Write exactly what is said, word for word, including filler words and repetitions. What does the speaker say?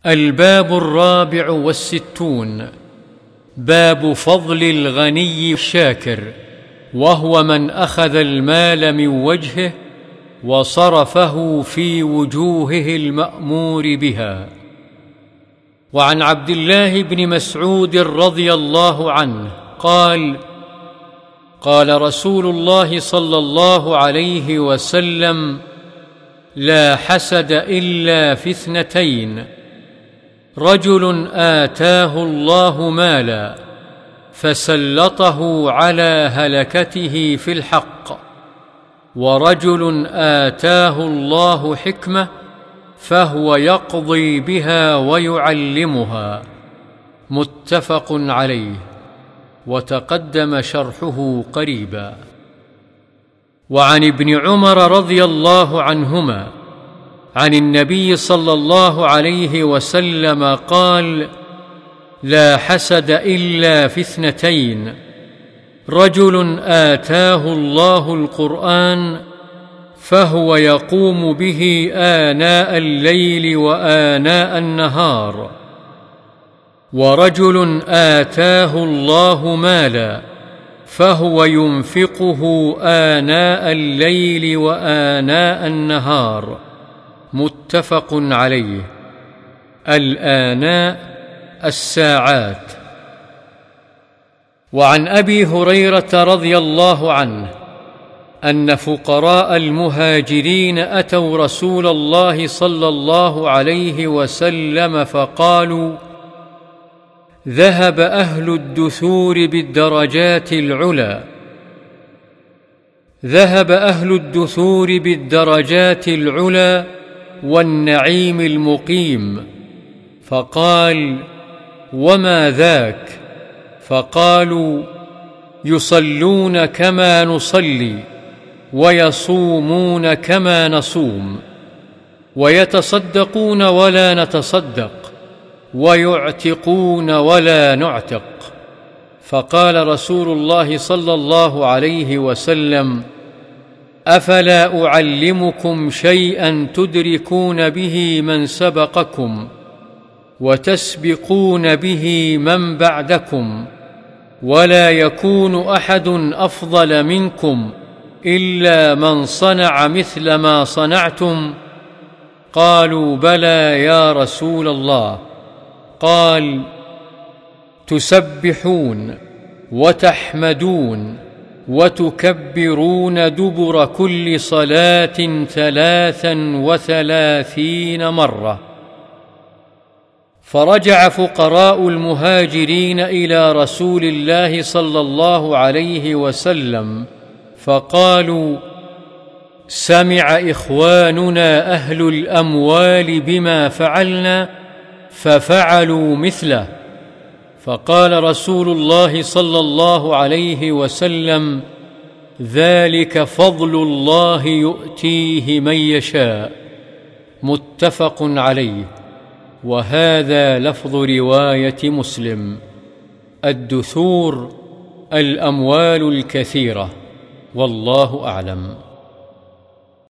الباب الرابع والستون. باب فضل الغني الشاكر، وهو من أخذ المال من وجهه وصرفه في وجوهه المأمور بها. وعن عبد الله بن مسعود رضي الله عنه قال: قال رسول الله صلى الله عليه وسلم: لا حسد إلا في اثنتين: رجل آتاه الله مالا فسلطه على هلكته في الحق، ورجل آتاه الله حكمة فهو يقضي بها ويعلمها. متفق عليه، وتقدم شرحه قريبا. وعن ابن عمر رضي الله عنهما عن النبي صلى الله عليه وسلم قال: لا حسد إلا في اثنتين: رجل آتاه الله القرآن فهو يقوم به آناء الليل وآناء النهار، ورجل آتاه الله مالا فهو ينفقه آناء الليل وآناء النهار. متفق عليه. الآناء الساعات. وعن أبي هريرة رضي الله عنه أن فقراء المهاجرين أتوا رسول الله صلى الله عليه وسلم فقالوا: ذهب أهل الدثور بالدرجات العلى ذهب أهل الدثور بالدرجات العلى والنعيم المقيم. فقال: وما ذاك؟ فقالوا: يصلون كما نصلي، ويصومون كما نصوم، ويتصدقون ولا نتصدق، ويعتقون ولا نعتق. فقال رسول الله صلى الله عليه وسلم: أفلا أعلمكم شيئا تدركون به من سبقكم وتسبقون به من بعدكم، ولا يكون أحد أفضل منكم إلا من صنع مثل ما صنعتم؟ قالوا: بلى يا رسول الله. قال: تسبحون وتحمدون وتكبرون دبر كل صلاة ثلاثا وثلاثين مرة. فرجع فقراء المهاجرين إلى رسول الله صلى الله عليه وسلم فقالوا: سمع إخواننا أهل الأموال بما فعلنا ففعلوا مثله. فقال رسول الله صلى الله عليه وسلم: ذلك فضل الله يؤتيه من يشاء. متفق عليه، وهذا لفظ رواية مسلم. الدثور الأموال الكثيرة، والله أعلم.